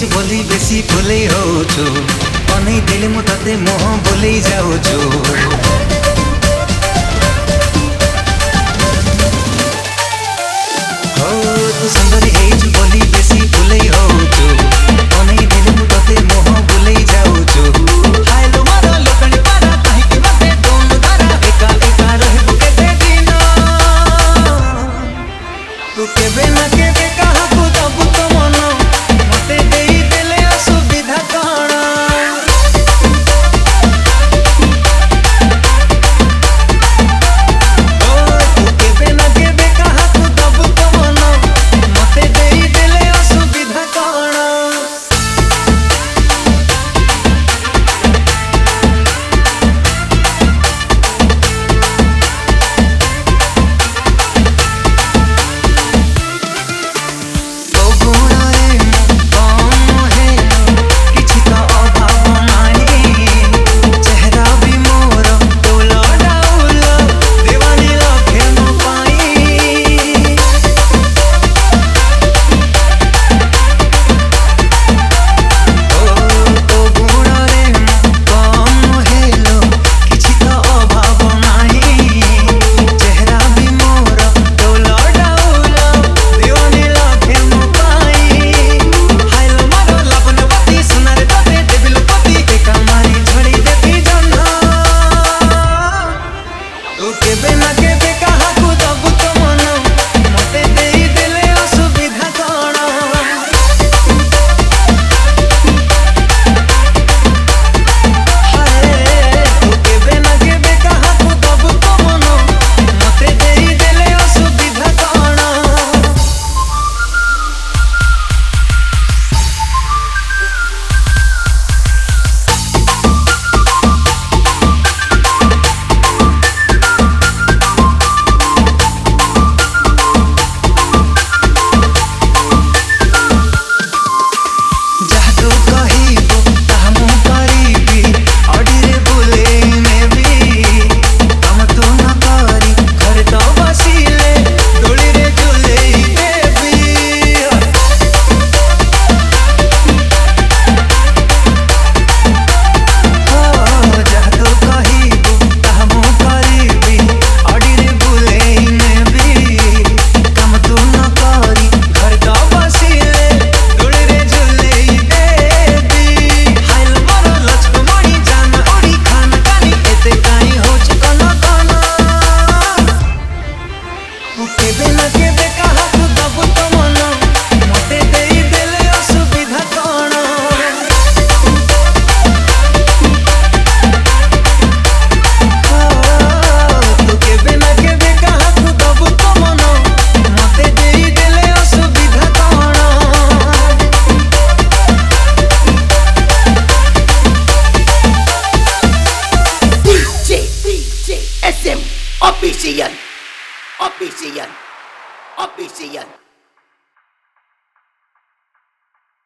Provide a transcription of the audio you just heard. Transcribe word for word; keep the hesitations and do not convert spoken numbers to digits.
ହେଇଛୁ ବୋଲି ବେଶୀ ଫୁଲେଇ ହଉଛୁ, ଅନେଇ ଦେଲେ ମୁଁ ତତେ ମୁହଁ ବୁଲେଇ ଯାଉଛୁ। ତୁ ସୁନ୍ଦରୀ ହେଇଛୁ ବୋଲି ବେଶୀ ଫୁଲେଇ ହଉଛୁ, ଅନେଇ ଦେଲେ ମୁଁ ତତେ ମୁହଁ ବୁଲେଇ ଯାଉଛୁ। ହାଇଲୋ ମୋର ଲୋକଣି ପାରା କାହିଁକି ମତେ ଦଉନୁ ଧରା, ଏକା ଏକା ରହିବୁ କେତେ ଦିନ, ତୁ କେବେ ନା କେବେ କାହାକୁ ଦବୁ ତ ମନ, ମତେ ଦେଇ ଦେଲେ ଅସୁବିଧା କଣ। ତୁ କେବେ ନା କେବେ କାହାକୁ ଦବୁ ତ ମନ, ମତେ ଦେଇ ଦେଲେ ଅସୁବିଧା କଣ। Official, official, official.